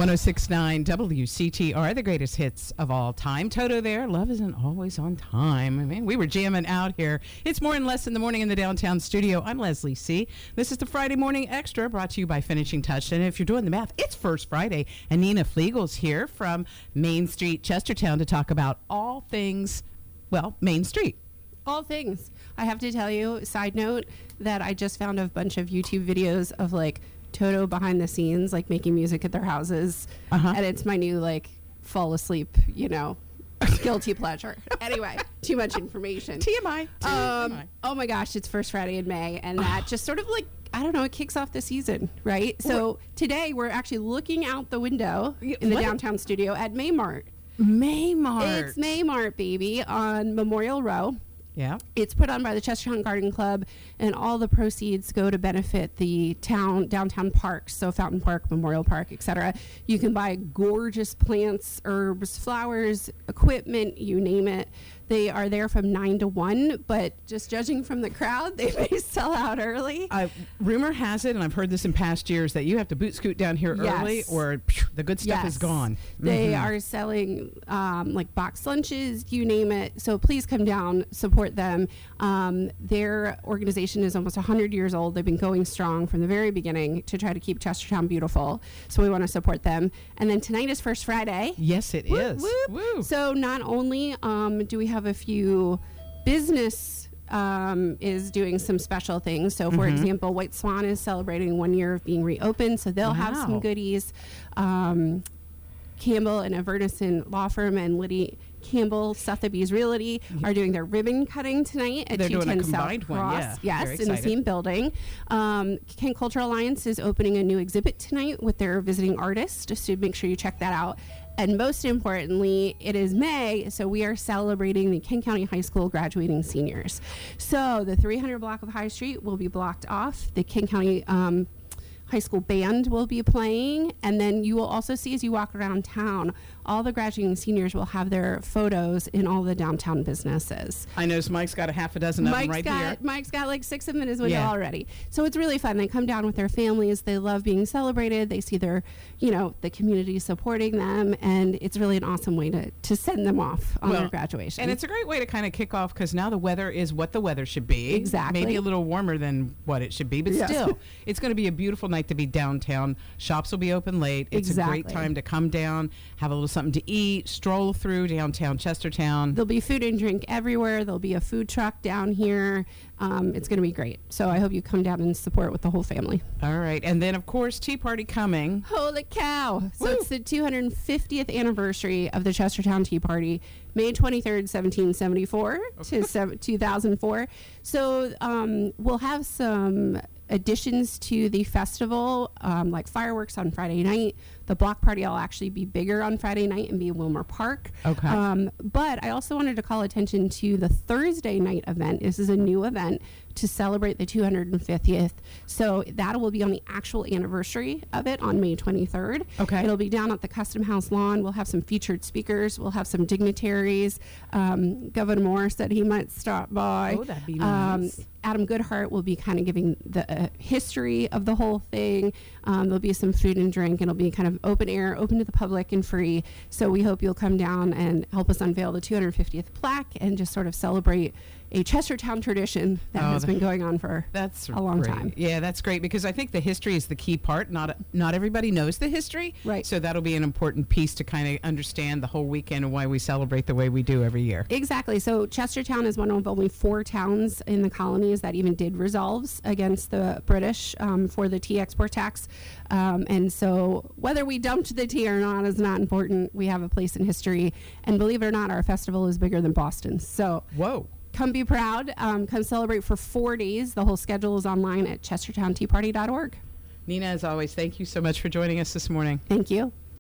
106.9 WCTR, the greatest hits of all time. Toto there. Love isn't always on time. I mean, we were jamming out here. It's more and less in the morning in the downtown studio. I'm Leslie C. This is the Friday Morning Extra brought to you by Finishing Touch. And if you're doing the math, it's First Friday. And Nina Flegel's here from Main Street, Chestertown to talk about all things, well, Main Street. All things. I have to tell you, side note, that I just found a bunch of YouTube videos of like Toto behind the scenes, like making music at their houses. And it's my new like fall asleep, guilty pleasure. Anyway, too much information. TMI. Oh my gosh, it's First Friday in May, and that just sort of like, I don't know, it kicks off the season, right? So today we're actually looking out the window in the downtown studio at Maymart. Maymart. It's Maymart, baby, on Memorial Row. Yeah. It's put on by the Chestertown Garden Club, and all the proceeds go to benefit the downtown parks, so Fountain Park, Memorial Park, etc. You can buy gorgeous plants, herbs, flowers, equipment, you name it. They are there from 9 to 1, but just judging from the crowd, they may sell out early. Rumor has it, and I've heard this in past years, that you have to boot scoot down here early or the good stuff is gone. They are selling like box lunches, you name it. So please come down, support them. Their organization is almost 100 years old. They've been going strong from the very beginning to try to keep Chestertown beautiful. So we want to support them. And then tonight is First Friday. Yes, it is. Whoop. Woo. So not only do we have a few business is doing some special things. So, for example, White Swan is celebrating 1 year of being reopened, so they'll have some goodies. Campbell and Avernison Law Firm and Liddy Campbell Sotheby's Realty are doing their ribbon cutting tonight at 210 South Cross. Yes, in the same building. Kent Cultural Alliance is opening a new exhibit tonight with their visiting artist, just to make sure you check that out. And most importantly, it is May, so we are celebrating the Kent County High School graduating seniors. So the 300 block of High Street will be blocked off. The Kent County High School band will be playing, and then you will also see as you walk around town, all the graduating seniors will have their photos in all the downtown businesses. I noticed Mike's got a half a dozen of them right here. Mike's got like 6 of them in his window already. So it's really fun. They come down with their families. They love being celebrated. They see their, the community supporting them, and it's really an awesome way to send them off on their graduation. And it's a great way to kind of kick off, because now the weather is what the weather should be. Exactly. Maybe a little warmer than what it should be, but still, it's going to be a beautiful night to be downtown. Shops will be open late. It's a great time to come down, have a little something to eat, stroll through downtown Chestertown. There'll be food and drink everywhere. There'll be a food truck down here. It's going to be great. So I hope you come down and support with the whole family. All right. And then, of course, Tea Party coming. Holy cow. So it's the 250th anniversary of the Chestertown Tea Party, May 23rd, 1774 to 2004. So we'll have some additions to the festival, like fireworks on Friday night. The block party will actually be bigger on Friday night and be in Wilmer Park. Okay. But I also wanted to call attention to the Thursday night event. This is a new event to celebrate the 250th. So that will be on the actual anniversary of it on May 23rd. Okay. It'll be down at the Custom House lawn. We'll have some featured speakers. We'll have some dignitaries. Governor Moore said he might stop by. Oh, that'd be nice. Adam Goodhart will be kind of giving the history of the whole thing. There'll be some food and drink. It'll be kind of open air, open to the public and free. So we hope you'll come down and help us unveil the 250th plaque and just sort of celebrate a Chestertown tradition that has been going on for a long time. Yeah, that's great, because I think the history is the key part. Not everybody knows the history. Right. So that'll be an important piece to kind of understand the whole weekend and why we celebrate the way we do every year. Exactly. So Chestertown is one of only 4 towns in the colonies that even did resolves against the British for the tea export tax. And so whether we dumped the tea or not is not important. We have a place in history. And believe it or not, our festival is bigger than Boston's. So whoa. Come be proud. Come celebrate for 4 days. The whole schedule is online at chestertownteaparty.org. Nina, as always, thank you so much for joining us this morning. Thank you.